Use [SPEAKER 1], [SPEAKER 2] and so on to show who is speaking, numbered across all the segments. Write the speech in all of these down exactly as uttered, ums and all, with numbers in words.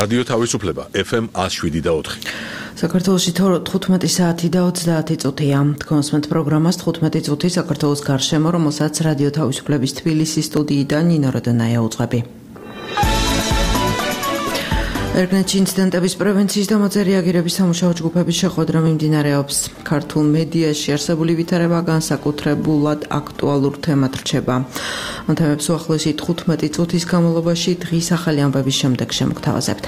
[SPEAKER 1] რადიო თავისუფლება ეფ ემ ათს შვიდი და ოთხი.
[SPEAKER 2] საქართველოში თხუთმეტი საათი და ოცდაათი წუთია. თქვენსმენთ პროგრამას თხუთმეტი წუთი საქართველოს გარშემო, რომელსაც რადიო თავისუფლების თბილისის სტუდიიდან ნინო როდონაია უძღვები. ერგნეთში ინციდენტების პრევენციის და მოწე რეაგირების სამუშაო ჯგუფების შეხვედრა მიმდინარეობს. ქართულ მედიაში არსებული ვითარება განსაკუთრებულად აქტუალურ თემად რჩება. ამ თემებს უახლოესი თხუთმეტი წუთის განმავლობაში დღის ახალი ამბების შემდეგ შემოგთავაზებთ.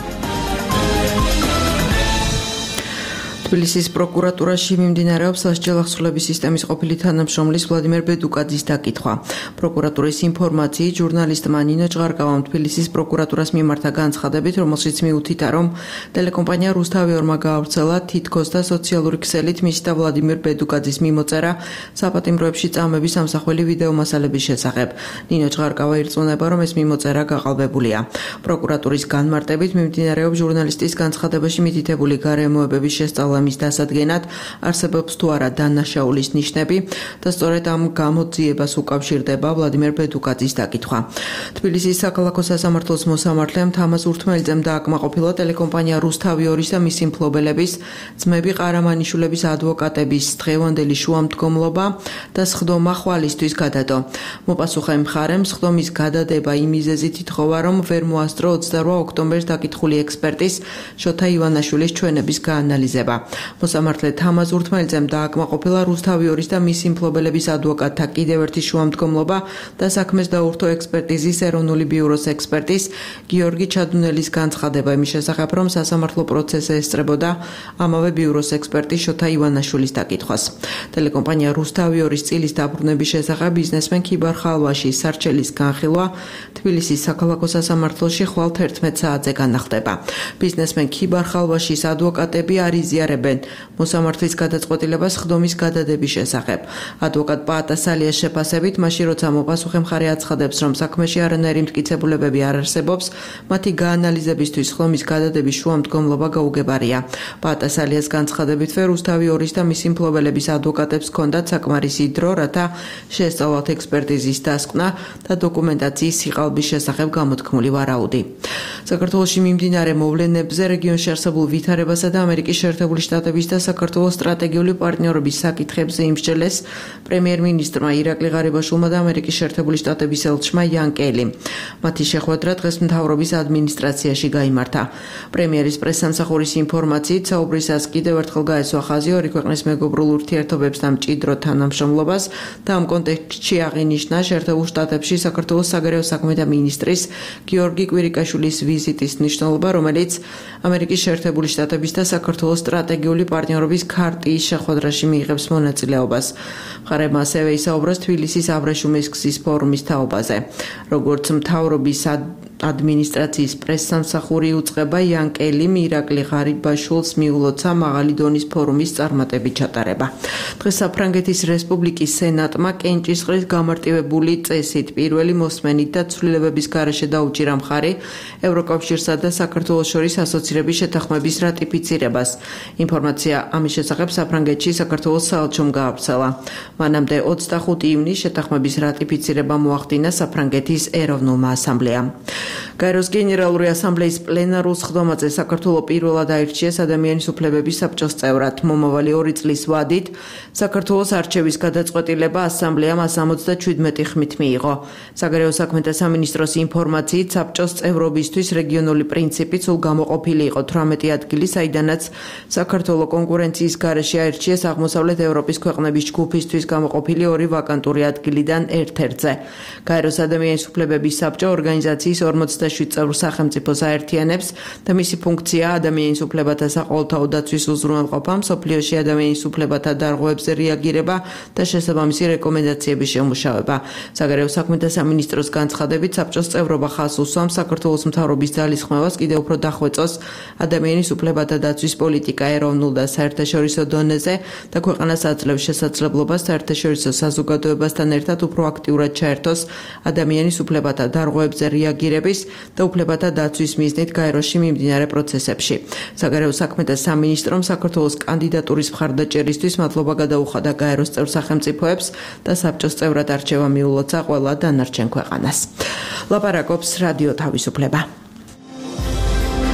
[SPEAKER 2] თბილისის პროკურატურაში მიმდინარეობს სასჯელ ახსრულების სისტემის ყოფილი თანამშრომლის ვლადიმერ ბედუკაძის დაკითხვა. პროკურატურის ინფორმაციით, ჟურნალისტმა ნინო ჭღარკავამ თბილისის პროკურატურას მიმართა განცხადებით, რომელშიც მიუთითა, რომ ტელეკომპანია რუსთავიორმა გაავრცელა თითქოს და სოციალური ქსელით მისი და ვლადიმერ ბედუკაძის მიმოწერა საპატიმროებში წამების ამსახველი ვიდეო მასალების შესახებ. ნინო ჭღარკავა ირწმუნება, რომ ეს მიმოწერა გაყალბებულია. პროკურატურის განმარტებით მიმდინარეობს ჟურნალისტის განცხადებაში მითითებული გარემოებების შესწავლა მის დასადგენად არსებობს თუ არა დანაშაულის ნიშნები და სწორედ ამ გამოძიებას უკავშირდება ვლადიმერ ბედუკაძის დაკითხვა. თბილისის საქალაქო სასამართლოს მოსამართლემ თამაზ ურთმელიძემ დააკმაყოფილა ტელეკომპანია რუსთავიორის და მისი მფლობელების ძმები ყარამანიშვილების ადვოკატების დღევანდელი შუამდგომლობა და სხდომა ხვალისთვის გადადო. მოპასუხე მხარემ სხდომის გადადება იმ მიზეზით ითხოვა, რომ ვერ მოასწრო ოცდარვა ოქტომბერს დაკითხული ექსპერტის შოთა ივანაშვილის ჩვენების გაანალიზება. მოსამართლე თამაზ ურთმელიძემ დააკმაყოფილა რუსთავიორის და მისი მფლობელების ადვოკატთა კიდევ ერთი შუამდგომლობა და საქმეს დაურთო ექსპერტიზის ეროვნული ბიუროს ექსპერტის გიორგი ჩადუნელის განცხადება იმის შესახებ, რომ სასამართლო პროცესი ესწრებოდა ამავე ბიუროს ექსპერტის შოთა ივანაშვილის დაკითხვას. ტელეკომპანია რუსთავიორის წილის დაბრუნების შესახებ ბიზნესმენ ქიბარ ხალვაშის სარჩელის განხილვა თბილისის საქალაქო სასამართლოში ხვალ თერთმეტ საათზე განახლდება. ბიზნესმენ ქიბარ ხალვაშის ადვოკატები არ იზიარებენ მოსამართლის გადაწყვეტილებას სხდომის გადადების შესახებ. ადვოკატ პაატასალიას შეფასებით, მაშინ როცა მოპასუხე მხარე აცხადებს, რომ საქმეში არანაირი მტკიცებულებები არ არსებობს, მათი გაანალიზებისთვის სხდომის გადადების შუამდგომლობა გაუგებარია. პაატასალიას განცხადებითვე რუსთავიორის და მისი მფლობელების ადვოკატებს ჰქონდათ საკმარისი დრო, რათა შეესწავლათ ექსპერტიზის დასკვნა და დოკუმენტაციის სიყალბის შესახებ გამოთქმული ვარაუდი. საქართველოში მიმდინარე მოვლენებზე რეგიონში არსებულ ვითარებასა და ამერიკის შეერთებული შტატების და საქართველოს სტრატეგიული პარტნიორობის საკითხებზე იმსჯელეს პრემიერ-მინისტრმა ირაკლი ღარიბაშვილმა და ამერიკის შეერთებული შტატების ელჩმა იან კელი. მათი შეხვედრა დღეს მთავრობის ადმინისტრაციაში გაიმართა. პრემიერის პრესსამსახურის ინფორმაციით, საუბრისას კიდევ ერთხელ გაესვა ხაზი ორი ქვეყნის მეგობრულ ურთიერთობებს და მჭიდრო თანამშრომლობას და ამ კონტექსტში აღინიშნა შეერთებულ შტატებში საქართველოს საგარეო საქმეთა მინისტრის გიორგი კვირიკაშვილის ვიზიტის მნიშვნელობა, რომელიც ამერიკის შეერთებული შტატების და საქართველოს სტრატეგიული პარტნიორობის ქარტიის შეხვედრაში მიიღებს მონაწილეობას. მხარეებმა ასევე ისაუბრეს თბილისის აბრეშუმის გზის ფორუმის თაობაზე. როგორც მთავრობის ადმინისტრაციის პრესსამსახური უწყება, იან კელიმ ირაკლი ღარიბაშვილს მიულოცა მაღალი დონის ფორუმის წარმატებით ჩატარება. დღეს საფრანგეთის რესპუბლიკის სენატმა კენჭისყრის გამარტივებული წესით პირველი მოსმენით და ცვლილებების გარეშე დაუჭირა მხარი ევროკავშირსა და საქართველოს შორის ასოცირების შეთანხმების რატიფიცირებას. ინფორმაცია ამის შესახებ საფრანგეთში საქართველოს საელჩომ გაავრცელა. მანამდე ოცდახუთი ივნისს შეთანხმების რატიფიცირება მოახდინა საფრანგეთის ეროვნულმა ასამბლეამ. გაეროს გენერალური ასამბლეის პლენარულ სხდომაზე საქართველოს პირველად აირჩიეს ადამიანის უფლებების საბჭოს წევრად. მომავალი ორი წლის ვადით საქართველოს არჩევის გადაწყვეტილება ასამბლეამ სამოცდაჩვიდმეტი ხმით მიიღო. საგარეო საქმეთა სამინისტროს ინფორმაციით, საბჭოს წევრობისთვის რეგიონული პრინციპი სულ გამოყოფილი იყო თვრამეტი ადგილი, საიდანაც საქართველოს კონკურენციის გარეშე აირჩიეს აღმოსავლეთ ევროპის ქვეყნების ჯგუფისთვის გამოყოფილი ორი ვაკანტური ადგილიდან ერთ-ერთზე. გაეროს ადამიანის უფლებების საბჭო ორგანიზაციის ორმოცდაშვიდ წევრ სახელმწიფოს აერთიანებს და მისი ფუნქცია ადამიანის უფლებათა საყოველთაო დაცვის უზრუნველყოფა, მსოფლიოში ადამიანის უფლებათა დარღვევებზე რეაგირება და შესაბამისი რეკომენდაციების შემუშავება. საგარეო საქმეთა სამინისტროს განცხადებით, საბჭოს წევრობა ხაზს უსვამს საქართველოს მთავრობის ძალისხმევას კიდევ უფრო დახვეწოს ადამიანის უფლებათა დაცვის პოლიტიკა ეროვნულ და საერთაშორისო დონეზე და ქვეყანას აძლევს შესაძლებლობას საერთაშორისო საზოგადოებასთან ერთად უფრო აქტიურად ჩაერთოს ადამიანის უფლებათა დარღვევებზე რეაგირების და უფლებათა დაცვის მიზნით გაეროში მიმდინარე პროცესებში. საგარეო საქმეთა სამინისტრომ საქართველოს კანდიდატურის მხარდაჭერისთვის მადლობა გადაუხადა გაეროს წევრ სახელმწიფოებს და საბჭოს წევრად არჩევა მიულოცა ყველა დანარჩენ ქვეყანას. ლაპარაკობს რადიო თავისუფლება.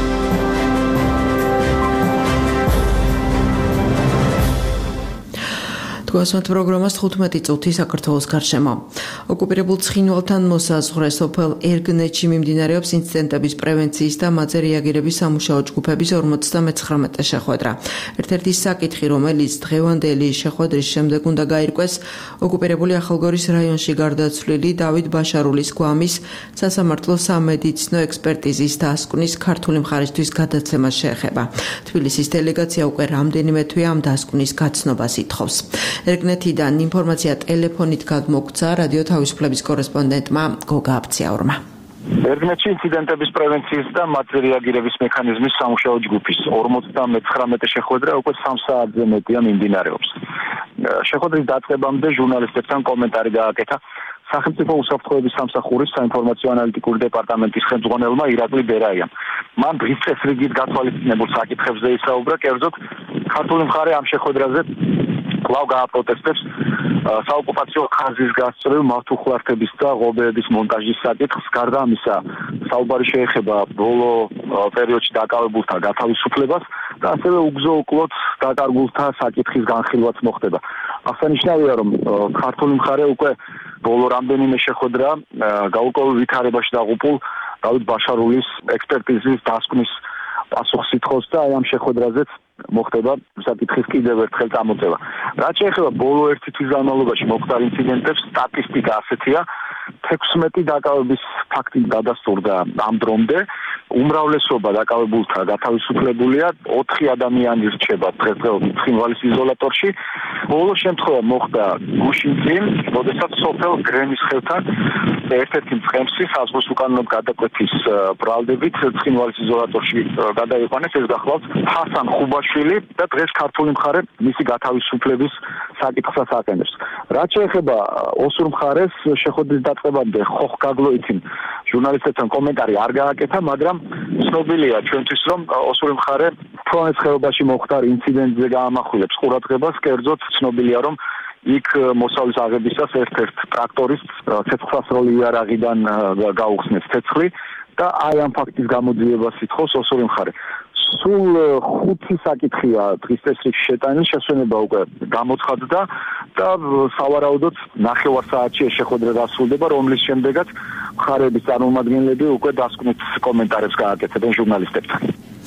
[SPEAKER 2] თქვენს პროგრამას თხუთმეტი წუთი საქართველოს გარშემო. ოკუპირებულ ცხინვალთან მოსაზღვრე სოფელ ერგნეთში მიმდინარეობს ინციდენტების პრევენციის და მათზე რეაგირების სამუშაო ჯგუფების ორმოცდამეცხრამეტე შეხვედრა. ერთ-ერთი საკითხი, რომელიც დღევანდელი შეხვედრის შემდეგ უნდა გაირკვეს, ოკუპირებული ახალგორის რაიონში გარდაცვლილი დავით ბაშარულის გვამის სასამართლო სამედიცინო ექსპერტიზის დასკვნის ქართული მხარისთვის გადაცემა შეეხება. თბილისის დელეგაცია უკვე რამდენიმე თვე ამ დასკვნის გაცნობას ითხოვს. ერგნეთიდან ინფორმაცია ტელეფონით გადმოგცა რადიო თავისუფლების კორესპონდენტმა გოგა აბციაურმა.
[SPEAKER 3] ერგნეთში ინციდენტების პრევენციის და მათზე რეაგირების მექანიზმის სამუშაო ჯგუფის ორმოცდამეცხრამეტე შეხვედრა უკვე სამ საათზე მეტია მიმდინარეობს. შეხვედრის დაწყებამდე ჟურნალისტებთან კომენტარი გააკეთა სახელმწიფო უსაფრთხოების სამსახურის საინფორმაციო ანალიტიკური დეპარტამენტის ხელმძღვანელმა ირაკლი ბერაიამ. მან დღის წესრიგით გათვალისწინებულ საკითხებზე ისაუბრა, კერძოდ ქართული მხარე ამ შეხვედრაზე კვლავ გააპროტესტებს საოკუპაციო ხაზის გასწრებულ მართუხლართების და ღობეების მონტაჟის საკითხს. გარდა ამისა, საუბარი შეეხება ბოლო პერიოდში დაკავებულთა გათავისუფლებას და ასევე უგზო-უკლოდ დაკარგულთა საკითხის განხილვაც მოხდება. აღსანიშნავია, რომ ქართული მხარე უკვე ბოლო რამდენიმე შეხვედრა გაურკვეველ ვითარებაში დაღუპულ დავით ბაშარულის ექსპერტიზის დასკვნის პასუხს ითხოვს და აი ამ შეხვედრაზეც მოხდება საკითხის კიდევ ერთხელ წამოწევა. რაც შეეხება ბოლო ერთი თვის განმავლობაში მოხდარ ინციდენტებს, სტატისტიკა ასეთია: თექვსმეტი დაკავების ფაქტი გადასტურდა ამ დრომდე, უმრავლესობა დაკავებულთა გათავისუფლებულია, ოთხი ადამიანი რჩება დღესდღეობით ცხინვალის იზოლატორში. ბოლო შემთხვევა მოხდა გუშინწინ, როდესაც სოფელ გრენის ხევთან ერთ-ერთი მწყემსი საზღვრის უკანონოდ გადაკვეთის ბრალდებით ცხინვალის იზოლატორში გადაიყვანეს. ეს გახლავთ ჰასან ხუბაშვილი და დღეს ქართული მხარე მისი გათავისუფლების საკითხსაც აყენებს. რაც შეეხება ოსურ მხარეს, შეხვედრის დაწყებამდე ხოხ გაგლოიცინ ჟურნალისტებთან კომენტარი არ გააკეთა, მაგრამ ცნობილია ჩვენთვის, რომ ოსური მხარე ფრონეს ხეობაში მოხდარ ინციდენტზე გაამახვილებს ყურადღებას, კერძოდ ცნობილია, რომ იქ მოსავლის აღებისას ერთ-ერთ ტრაქტორისტს ცეცხლსასროლი იარაღიდან გაუხსნეს ცეცხლი და აი ამ ფაქტის გამოძიებას ითხოვს ოსური მხარე. სულ ხუთი საკითხია დღის წესრიგში შეტანილი, შესვენება უკვე გამოცხადდა და სავარაუდოდ ნახევარ საათში ეს შეხვედრა დასრულდება, რომლის შემდეგაც მხარეების წარმომადგენლები უკვე დასკვნით კომენტარებს გააკეთებენ ჟურნალისტებთან.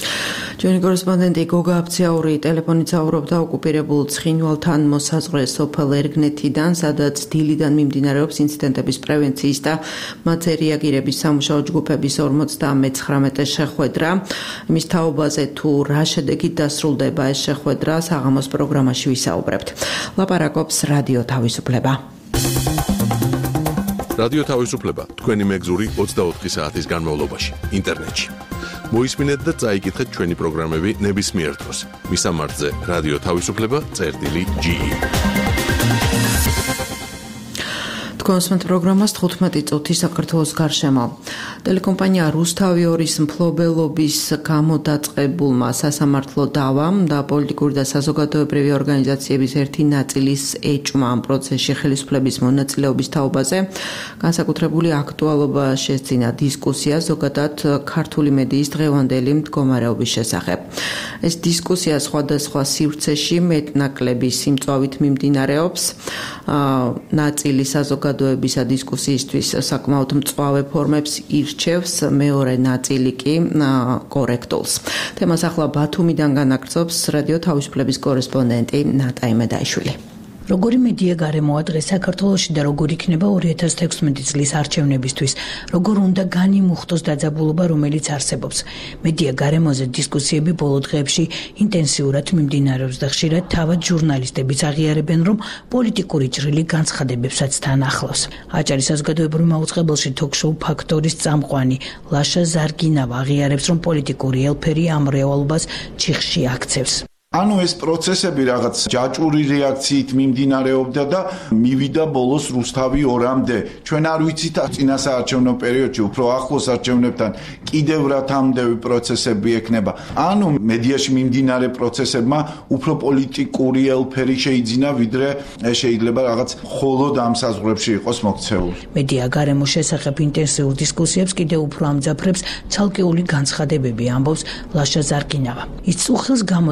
[SPEAKER 2] ჩვენი კორესპონდენტი გოგა აბციაური ტელეფონით საუბრობდა ოკუპირებულ ცხინვალთან მოსაზღვრე სოფელ ერგნეთიდან, სადაც დილიდან მიმდინარეობს ინციდენტების პრევენციის და მათზე რეაგირების სამუშაო ჯგუფების ორმოცდამეცხრამეტე შეხვედრა. იმის თაობაზე თუ რა შედეგით დასრულდება ეს შეხვედრა, საღამოს პროგრამაში ვისაუბრებთ. ლაპარაკობს რადიო თავისუფლება.
[SPEAKER 1] რადიო თავისუფლება თქვენი მეგზური ოცდაოთხი საათის განმავლობაში ინტერნეტში. მოისმინეთ და წაიკითხეთ ჩვენი პროგრამები ნებისმიერ დროს. მისამართზე რადიო თავისუფლება წერტილი ჯი ი. თქვენს პროგრამას თხუთმეტი წუთი საქართველოს გარშემო. ტელეკომპანია რუსთავი ორის მფლობელობის გამოდაწყებულმა სასამართლო დავამ და პოლიტიკური და საზოგადოებრივი ორგანიზაციების ერთი ნაწილის ეჭვმა ამ პროცესში ხელისუფლების მონაწილეობის თაობაზე განსაკუთრებული აქტუალობა შესძინა დისკუსია ზოგადად ქართული მედიის დღევანდელი მდგომარეობის შესახებ. ეს დისკუსია სხვადასხვა სივრცეში მეტნაკლები სიმწვავით მიმდინარეობს. ნაწილი საზოგადოებისა დისკუსიისთვის საკმაოდ მწვავე ფორმებს ირჩევს, მეორე ნაწილი კი კორექტულს. თემას ახლა ბათუმიდან განაგრძობს რადიო თავისუფლების კორესპონდენტი ნატა იმედაიშვილი.
[SPEAKER 4] როგორი მედია გარემოა დღეს საქართველოში და როგორ იქნება ორი ათას თექვსმეტი წლის არჩევნებისთვის, როგორ უნდა განიმუხტოს დაძაბულობა, რომელიც არსებობს. მედია გარემოზე დისკუსიები ბოლო დღეებში ინტენსიურად მიმდინარეობს და ხშირად თავად ჟურნალისტებიც აღიარებენ, რომ პოლიტიკური ჭრილი განცხადებებსაც თან ახლავს. აჭარის საზოგადოებრივ მაუწყებელში თოქ-შოუ ფაქტორის წამყვანი ლაშა ზარგინავა აღიარებს, რომ პოლიტიკური ელფერი ამ რეალობას ჩიხში აქცევს.
[SPEAKER 5] ანუ ეს პროცესები რაღაც ჯაჭვური რეაქციით მიმდინარეობდა და მივიდა ბოლოს რუსთავი ორამდე. ჩვენ არ ვიცით წინასაარჩევნო პერიოდში უფრო ახლოს არჩევნებთან კიდევ რა თამდევი პროცესები ექნება. ანუ მედიაში მიმდინარე პროცესებმა უფრო პოლიტიკური ელფერი შეიძინა, ვიდრე შეიძლება რაღაც მხოლოდ ამ საზღვრებში იყოს მოქცეული.
[SPEAKER 4] მედია გარემოს შესახებ ინტენსიურ დისკუსიებს კიდევ უფრო ამძაფრებს ცალკეული განცხადებები, ამბობს ლაშა ზარგინავა. ის უხილს გამოთქვამს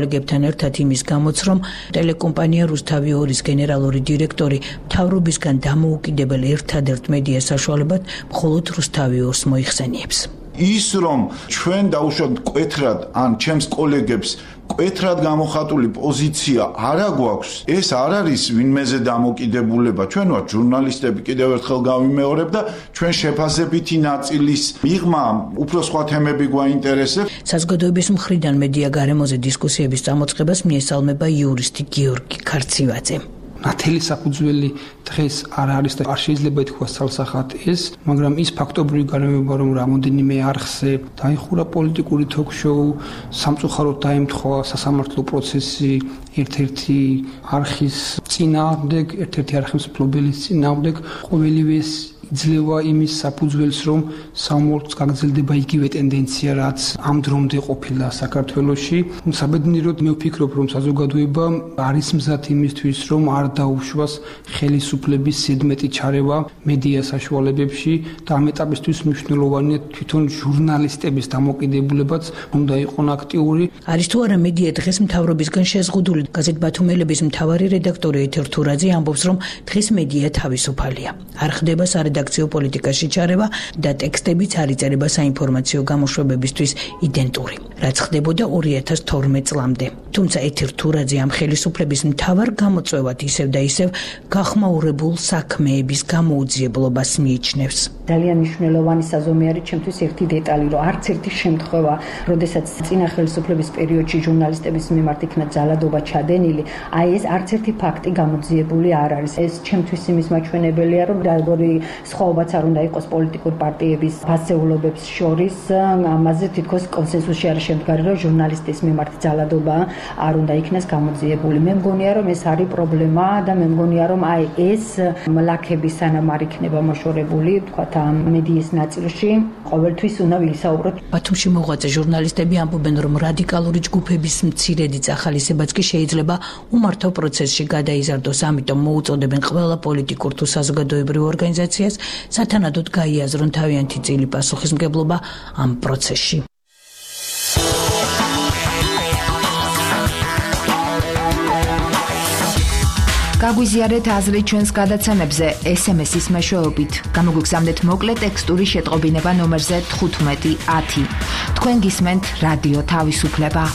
[SPEAKER 4] კოლეგებთან ერთად იმის გამოც, რომ ტელეკომპანია რუსთავი ორის გენერალური დირექტორი მთავრობისგან დამოუკიდებელ ერთადერთ მედია საშუალებად მხოლოდ რუსთავი ორს მოიხსენიებს.
[SPEAKER 5] ის რომ ჩვენ დაუშვათ მკვეთრად ან ჩემს კოლეგებს მკვეთრად გამოხატული პოზიცია არ აგვაქვს, ეს არ არის ვინმეზე დამოკიდებულება. ჩვენ ვართ ჟურნალისტები, კიდევ ერთხელ გავიმეორებ და ჩვენ შეფასებითი ნაწილის მიღმა უფრო სხვა თემები გვაინტერესებს.
[SPEAKER 4] საზოგადოების მხრიდან მედია გარემოზე დისკუსიების წამოწყებას მიესალმება იურისტი გიორგი ქარცივაძე.
[SPEAKER 6] ნათელი საფუძველი დღეს არ არის და არ შეიძლება ითქვას ცალსახად ეს, მაგრამ ის ფაქტობრივი გარემოება, რომ რამოდენიმე არხზე დაიხურა პოლიტიკური თოქ-შოუ, სამწუხაროდ დაემთხვა სასამართლო პროცესი ერთ-ერთი არხის წინააღმდეგ, ერთ-ერთი არხის მფლობელის წინააღმდეგ, ყოველივე იძლევა იმის საფუძველს, რომ საომარს გაგრძელდება იგივე ტენდენცია, რაც ამ დრომდე ყოფილა საქართველოში. საბედნიეროდ მე ვფიქრობ, რომ საზოგადოება არის მზად იმისთვის, რომ არ დაუშვას ხელისუფლების ზედმეტი ჩარევა მედია საშუალებებში და ამ ეტაპისთვის მნიშვნელოვანია თვითონ ჟურნალისტების დამოკიდებულებაც უნდა იყოს აქტიური.
[SPEAKER 4] არის თუ არა მედია დღეს მთავრობისგან შეზღუდული. გაზეთ ბათუმელების მთავარი რედაქტორი ეთერ თურაძე ამბობს, რომ დღეს მედია თავისუფალია. არ ხდება სარედაქციო პოლიტიკაში ჩარევა და ტექსტებიც არ იწერება საინფორმაციო გამოშვებებისთვის იდენტური, რაც ხდებოდა ორი ათას თორმეტ წლამდე. თუმცა ეთერ თურაძე ამ ხელისუფლების მთავარ გამოწვევად ისევ და ისევ გახმაურებულ საქმეების გამოუძიებლობას მიიჩნევს.
[SPEAKER 7] ძალიან მნიშვნელოვანი საზომი არის ჩემთვის ერთი დეტალი, რომ არც ერთი შემთხვევა, როდესაც წინა ხელისუფლების პერიოდში ჟურნალისტების მიმართ იქნა ძალადობა ჩადენილი, აი ეს არც ერთი ფაქტი გამოძიებული არ არის. ეს ჩემთვის იმის მაჩვენებელია, რომ როგორი სხვაობაც არ უნდა იყოს პოლიტიკურ პარტიების ფასეულობებს შორის, ამაზე თითქოს კონსენსუსი არის შემდგარი, რომ ჟურნალისტის მიმართ ძალადობა არ უნდა იქნას გამოძიებული. მე მგონია, რომ ეს არის პრობლემა და მე მგონია, რომ აი ეს ლაქები სანამ არ იქნება მოშორებული, თქვათ ამ მედიის ნაწილში, ყოველთვის უნდა ვისაუბროთ.
[SPEAKER 4] ბათუმში მოღვაწე ჟურნალისტები ამბობენ, რომ რადიკალური ჯგუფების მცირედი წახალისებაც კი შეიძლება უმართო პროცესში გადაიზარდოს, ამიტომ მოუწოდებენ ყველა პოლიტიკურ თუ საზოგადოებრივ ორგანიზაციას სათანადოდ გაიაზრონ თავიანთი წილი პასუხისმგებლობა ამ პროცესში.
[SPEAKER 8] გაგვიზიარეთ აზრი ჩვენს გადაცემებზე ეს ემ ეს-ის მეშვეობით. გამოგვიგზავნეთ მოკლე ტექსტური შეტყობინება ნომერზე თხუთმეტი ათი. თქვენ გისმენთ რადიო თავისუფლება.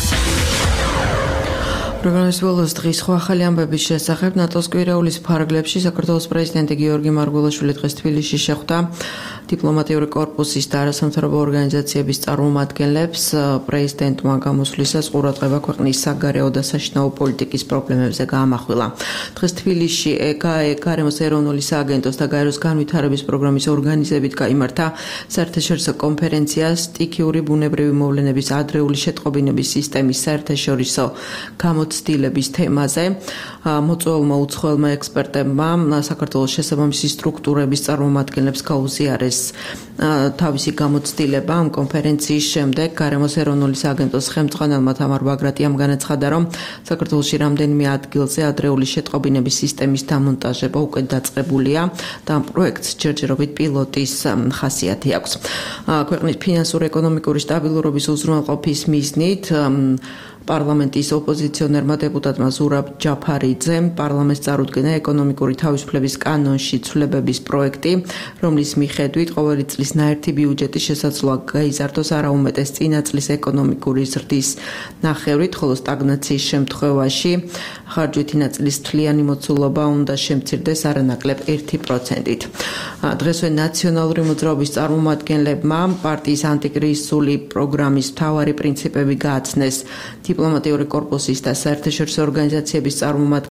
[SPEAKER 2] პროგრამის ბოლოს დღის სხვა ახალი ამბების შესახებ ნატოს კვირაულის ფარგლებში საქართველოს პრეზიდენტი გიორგი მარგველაშვილი დღეს თბილისში შეხვდა დიპლომატიური კორპუსის და არასამთავრობო ორგანიზაციების წარმომადგენლებს. პრეზიდენტმა გამოსვლისას ყურადღება ქვეყნის საგარეო და საშინაო პოლიტიკის პრობლემებზე გაამახვილა. დღეს თბილისში გარემოს ეროვნული სააგენტოს და გაეროს განვითარების პროგრამის ორგანიზებით გაიმართა საერთაშორისო კონფერენცია სტიქიური ბუნებრივი მოვლენების ადრეული შეტყობინების სისტემის საერთაშორისო გამოცდილების თემაზე. მოწვეულმა უცხოელმა ექსპერტებმა საქართველოს შესაბამისი სტრუქტურების წარმომადგენლებს გაუზიარეს თავისი გამოცდილება ამ კონფერენციის შემდეგ. გარემოს ეროვნული სააგენტოს ხელმძღვანელმა თამარ ბაგრატიამ განაცხადა, რომ საქართველოში რამდენიმე ადგილზე ადრეული შეტყობინების სისტემის დამონტაჟება უკვე დაწყებულია და ამ პროექტს ჯერჯერობით პილოტის ხასიათი აქვს. ქვეყნის ფინანსურ-ეკონომიკური სტაბილურობის უზრუნველყოფის მიზნით პარლამენტის ოპოზიციონერმა დეპუტატმა ზურაბ ჯაფარიძემ პარლამენტს წარუდგენა ეკონომიკური თავისუფლების კანონში ცვლილებების პროექტი, რომლის მიხედვით ყოველი წლის ნაერთი ბიუჯეტის შესაძლოა გაიზარდოს არაუმეტეს წინა წლის ეკონომიკური ზრდის ნახევრით, ხოლო სტაგნაციის შემთხვევაში ხარჯვითი ნაწილის თლიანი მოცულობა უნდა შემცირდეს არანაკლებ ერთი პროცენტით. დღესვე ნაციონალური მოძრაობის წარმომადგენლებმა პარტიის ანტიკრიზისული პროგრამის მთავარი პრინციპები გააცნეს დიპლომატიური კორპუსის და საერთაშორისო ორგანიზაციების